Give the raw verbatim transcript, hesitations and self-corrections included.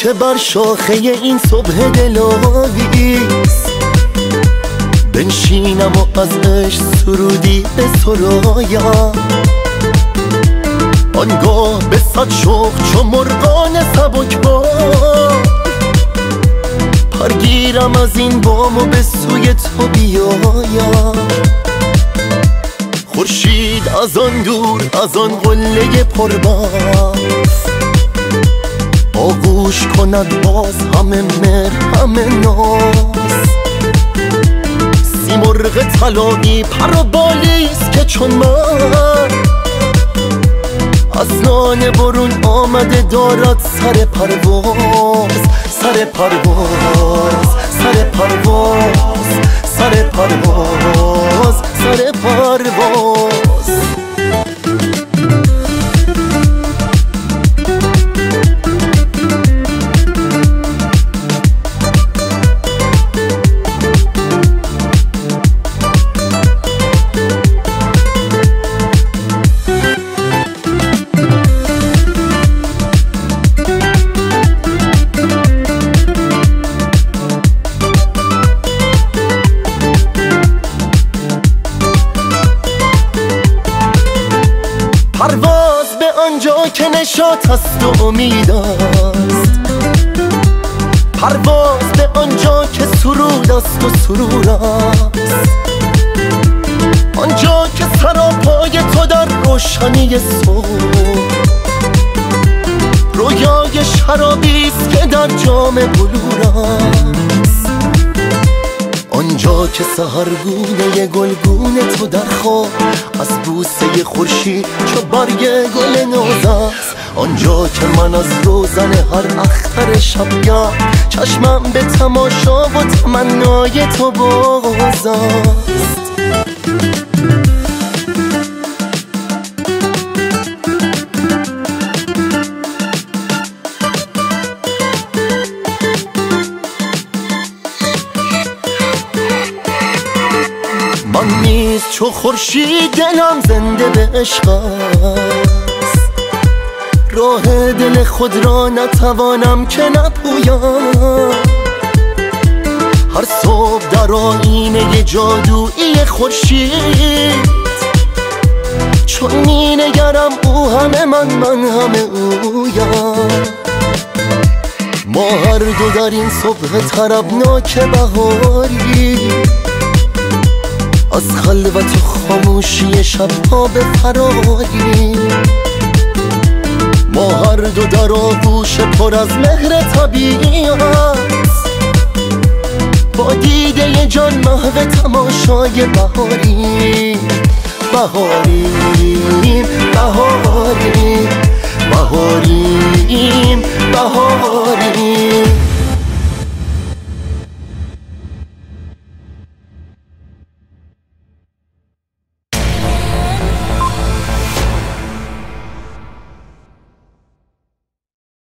که بر شاخه این صبح دلاویز بنشینم و از عشق سرودی به سرایم، آنگاه به صد شوق چو مرغان سبکبار پرگیرم از این بام و به سوی تو بیایم. خورشید از آن دور از آن قله پربرف آغوش کند باز همه مهر همه ناز. سیمرغ طلایی پر و بالیست که چون من از لانه برون آمده دارد سر پرواز، سر پرواز، سر پرواز، سر پرواز، سر پرواز. پرواز به آنجا که نشاط است و امید است، پرواز به آنجا که سرود است و سرور است، آنجا که سراپای تو در روشنی صبح رویای شرابی است که در جام بلور است، آنجا که سحرگونه گلگون تو در خواب از بوسه خورشید چو برگ گل ناز است، آنجا که من از روزن هر اختر شبگرد چشمم به تماشا و تمنای تو باز است. من نیز چو خورشید دلم زنده به عشق است، راه دل خود را نتوانم که نپویم. هر صبح در آیینه جادویی خورشید چون می نگرم او همه من من همه اویم. ما هر دو در این صبح طربناک بهاری از خلوت و خاموشی شبها به فراری، ما هر دو در آغوش پر از مهر طبیعی است، با دیده جان محو تماشای بهاری بهاری بهاری.